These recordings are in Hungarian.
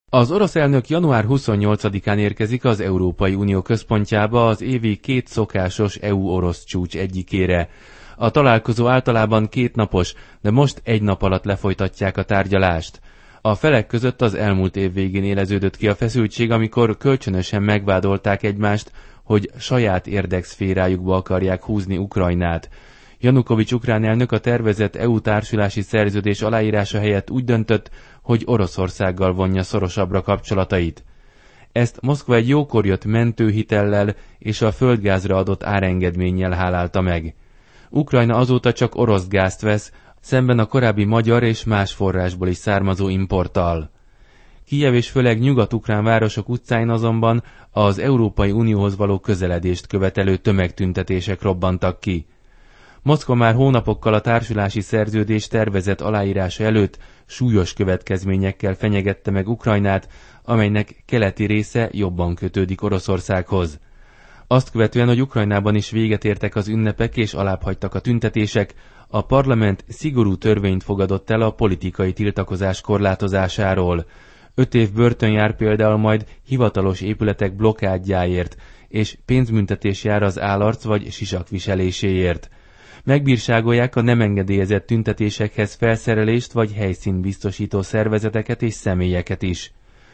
Az orosz elnök január 28-án érkezik az Európai Unió központjába az évi két szokásos EU-orosz csúcs egyikére. A találkozó általában 2 napos, de most 1 nap alatt lefolytatják a tárgyalást. A felek között az elmúlt év végén éleződött ki a feszültség, amikor kölcsönösen megvádolták egymást, hogy saját érdekszférájukba akarják húzni Ukrajnát. Janukovics ukrán elnök a tervezett EU társulási szerződés aláírása helyett úgy döntött, hogy Oroszországgal vonja szorosabbra kapcsolatait. Ezt Moszkva egy jókor jött mentőhitellel és a földgázra adott árengedménnyel hálálta meg. Ukrajna azóta csak orosz gázt vesz, szemben a korábbi magyar és más forrásból is származó importtal. Kijev és főleg nyugat-ukrán városok utcáin azonban az Európai Unióhoz való közeledést követelő tömegtüntetések robbantak ki. Moszkva már hónapokkal a társulási szerződés tervezett aláírása előtt súlyos következményekkel fenyegette meg Ukrajnát, amelynek keleti része jobban kötődik Oroszországhoz. Azt követően, hogy Ukrajnában is véget értek az ünnepek és alábbhagytak a tüntetések, a parlament szigorú törvényt fogadott el a politikai tiltakozás korlátozásáról. 5 év börtön jár például majd hivatalos épületek blokkádjáért, és pénzbüntetés jár az állarc vagy sisak viseléséért. Megbírságolják a nem engedélyezett tüntetésekhez felszerelést vagy helyszínt biztosító szervezeteket és személyeket is.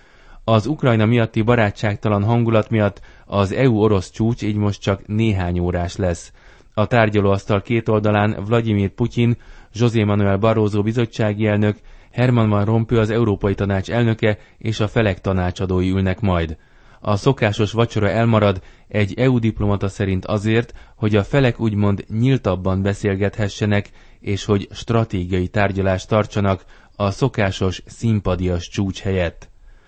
Az Ukrajna miatti barátságtalan hangulat miatt az EU-orosz csúcs így most csak néhány órás lesz. A tárgyalóasztal két oldalán Vladimir Putyin, José Manuel Barroso bizottsági elnök, Herman Van Rompuy az Európai Tanács elnöke és a felek tanácsadói ülnek majd. A szokásos vacsora elmarad, egy EU diplomata szerint azért, hogy a felek úgymond nyíltabban beszélgethessenek, és hogy stratégiai tárgyalást tartsanak a szokásos színpadias csúcs helyett.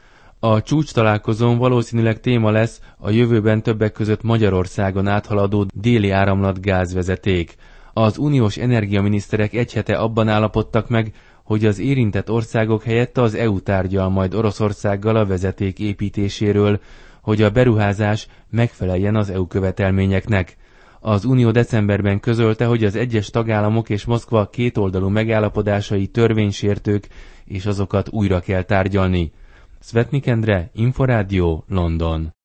A csúcs találkozón valószínűleg téma lesz a jövőben többek között Magyarországon áthaladó déli áramlat gázvezeték. Az uniós energiaminiszterek egy hete abban állapodtak meg, hogy az érintett országok helyett az EU tárgyal majd Oroszországgal a vezeték építéséről, hogy a beruházás megfeleljen az EU követelményeknek. Az Unió decemberben közölte, hogy az egyes tagállamok és Moszkva kétoldalú megállapodásai törvénysértők, és azokat újra kell tárgyalni. Szvetnik Endre, Inforádió, London.